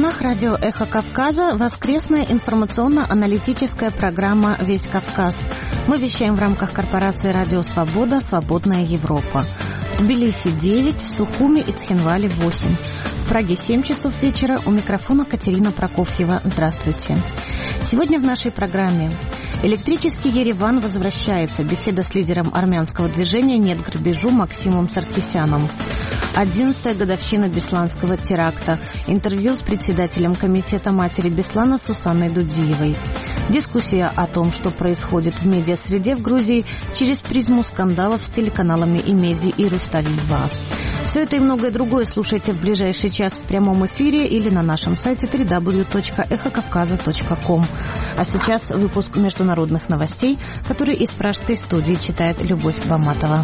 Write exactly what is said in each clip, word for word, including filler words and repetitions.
волнах радио «Эхо Кавказа» воскресная информационно-аналитическая программа «Весь Кавказ». Мы вещаем в рамках корпорации «Радио Свобода. Свободная Европа». В Тбилиси девять, в Сухуми и Цхинвале восемь. В Праге семь часов вечера. У микрофона Катерина Прокофьева. Здравствуйте. Сегодня в нашей программе электрический Ереван возвращается. Беседа с лидером армянского движения «Нет грабежу» Максимом Саркисяном. Одиннадцатая годовщина Бесланского теракта. Интервью с председателем комитета матери Беслана Сусанной Дудиевой. Дискуссия о том, что происходит в медиасреде в Грузии через призму скандалов с телеканалами Имеди и Рустави-два. Все это и многое другое слушайте в ближайший час в прямом эфире или на нашем сайте дабл ю дабл ю дабл ю точка эхо кавказа точка ком. А сейчас выпуск международных новостей, который из пражской студии читает Любовь Баматова.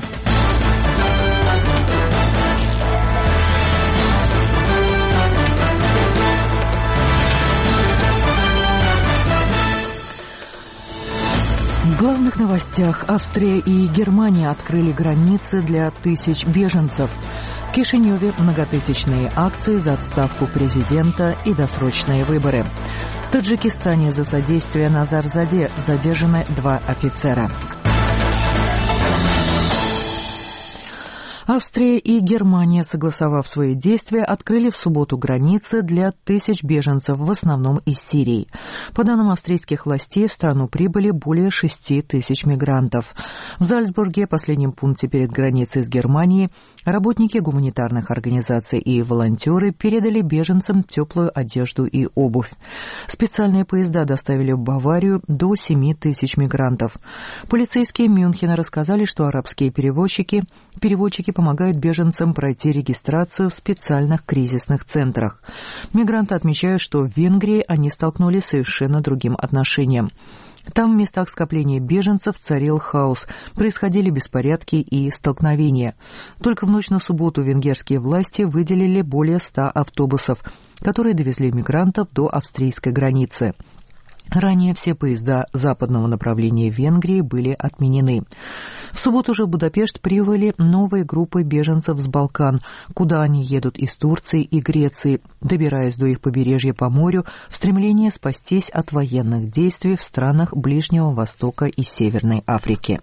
В главных новостях: Австрия и Германия открыли границы для тысяч беженцев. В Кишиневе многотысячные акции за отставку президента и досрочные выборы. В Таджикистане за содействие Назарзаде задержаны два офицера. Австрия и Германия, согласовав свои действия, открыли в субботу границы для тысяч беженцев, в основном из Сирии. По данным австрийских властей, в страну прибыли более шести тысяч мигрантов. В Зальцбурге, последнем пункте перед границей с Германией, работники гуманитарных организаций и волонтеры передали беженцам теплую одежду и обувь. Специальные поезда доставили в Баварию до семи тысяч мигрантов. Полицейские Мюнхена рассказали, что арабские перевозчики, переводчики помогают беженцам пройти регистрацию в специальных кризисных центрах. Мигранты отмечают, что в Венгрии они столкнулись с совершенно другим отношением. Там в местах скопления беженцев царил хаос, происходили беспорядки и столкновения. Только в ночь на субботу венгерские власти выделили более ста автобусов, которые довезли мигрантов до австрийской границы. Ранее все поезда западного направления Венгрии были отменены. В субботу же в Будапешт прибыли новые группы беженцев с Балкан, куда они едут из Турции и Греции, добираясь до их побережья по морю в стремлении спастись от военных действий в странах Ближнего Востока и Северной Африки.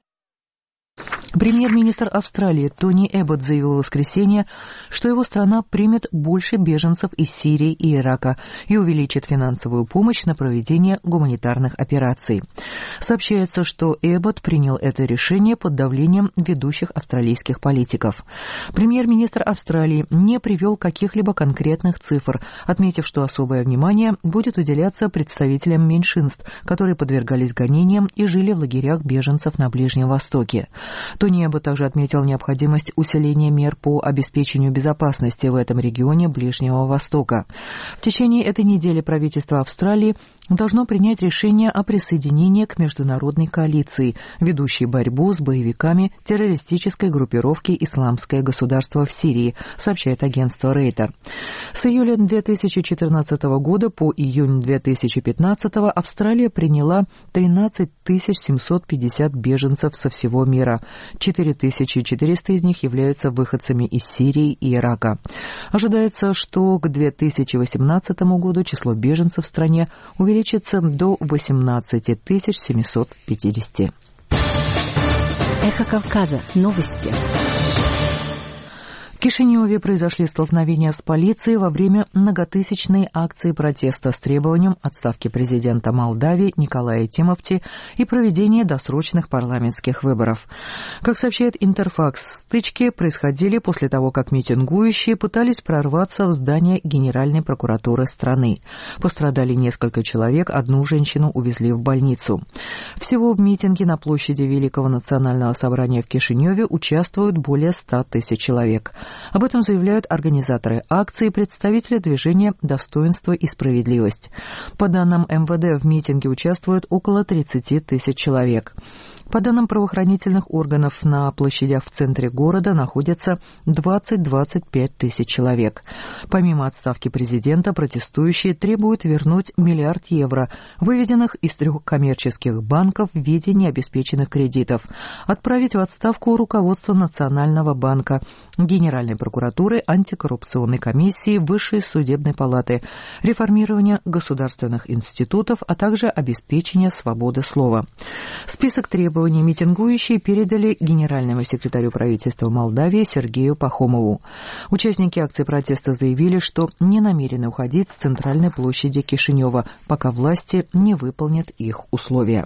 Премьер-министр Австралии Тони Эббот заявил в воскресенье, что его страна примет больше беженцев из Сирии и Ирака и увеличит финансовую помощь на проведение гуманитарных операций. Сообщается, что Эббот принял это решение под давлением ведущих австралийских политиков. Премьер-министр Австралии не привел каких-либо конкретных цифр, отметив, что особое внимание будет уделяться представителям меньшинств, которые подвергались гонениям и жили в лагерях беженцев на Ближнем Востоке. Тони Эббот также отметил необходимость усиления мер по обеспечению безопасности в этом регионе Ближнего Востока. В течение этой недели правительство Австралии должно принять решение о присоединении к международной коалиции, ведущей борьбу с боевиками террористической группировки «Исламское государство» в Сирии, сообщает агентство Рейтер. С июля две тысячи четырнадцатого года по июнь две тысячи пятнадцатого Австралия приняла тринадцать тысяч семьсот пятьдесят беженцев со всего мира. четыре тысячи четыреста из них являются выходцами из Сирии и Ирака. Ожидается, что к две тысячи восемнадцатому году число беженцев в стране увеличится до восемнадцати тысяч семисот пятидесяти. Эхо Кавказа. Новости. В Кишиневе произошли столкновения с полицией во время многотысячной акции протеста с требованием отставки президента Молдавии Николая Тимофти и проведения досрочных парламентских выборов. Как сообщает Интерфакс, стычки происходили после того, как митингующие пытались прорваться в здание Генеральной прокуратуры страны. Пострадали несколько человек, одну женщину увезли в больницу. Всего в митинге на площади Великого национального собрания в Кишиневе участвуют более ста тысяч человек. Об этом заявляют организаторы акции и представители движения «Достоинство и справедливость». По данным эм вэ дэ, в митинге участвуют около тридцати тысяч человек. По данным правоохранительных органов, на площадях в центре города находятся двадцать-двадцать пять тысяч человек. Помимо отставки президента, протестующие требуют вернуть миллиард евро, выведенных из трех коммерческих банков в виде необеспеченных кредитов, отправить в отставку руководство Национального банка, Генеральной прокуратуры, антикоррупционной комиссии, Высшей судебной палаты, реформирование государственных институтов, а также обеспечение свободы слова. Список требований митингующие передали генеральному секретарю правительства Молдавии Сергею Пахомову. Участники акции протеста заявили, что не намерены уходить с центральной площади Кишинева, пока власти не выполнят их условия.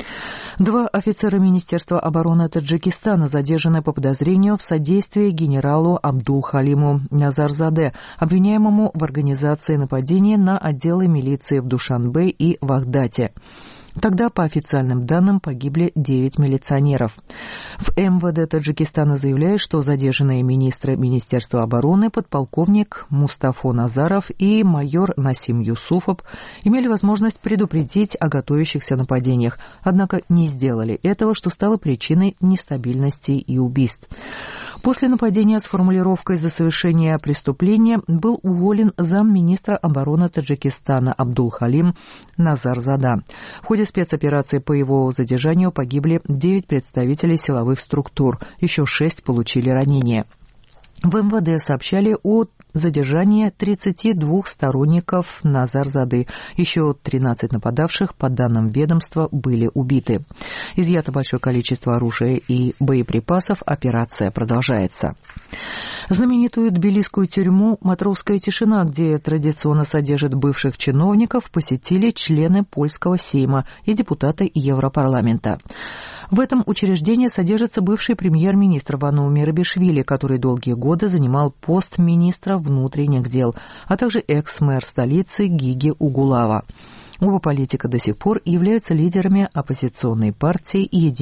Два офицера Министерства обороны Таджикистана задержаны по подозрению в содействии генералу Абдул-Халиму Назарзаде, обвиняемому в организации нападения на отделы милиции в Душанбе и Вахдате. Тогда, по официальным данным, погибли девять милиционеров. В эм вэ дэ Таджикистана заявляют, что задержанные министры Министерства обороны, подполковник Мустафа Назаров и майор Насим Юсуфов, имели возможность предупредить о готовящихся нападениях, однако не сделали этого, что стало причиной нестабильности и убийств. После нападения с формулировкой «за совершение преступления» был уволен замминистра обороны Таджикистана Абдул-Халим Назарзада. В ходе спецоперации по его задержанию погибли девять представителей силовых структур, еще шесть получили ранения. В эм вэ дэ сообщали о задержании тридцати двух сторонников Назарзады. Еще тринадцать нападавших, по данным ведомства, были убиты. Изъято большое количество оружия и боеприпасов. Операция продолжается. Знаменитую тбилисскую тюрьму «Матросская тишина», где традиционно содержат бывших чиновников, посетили члены польского сейма и депутаты Европарламента. В этом учреждении содержится бывший премьер-министр Вану Мерабишвили, который долгие годы занимал пост министра внутренних дел, а также экс-мэр столицы Гиги Угулава. Оба политика до сих пор являются лидерами оппозиционной партии «Единая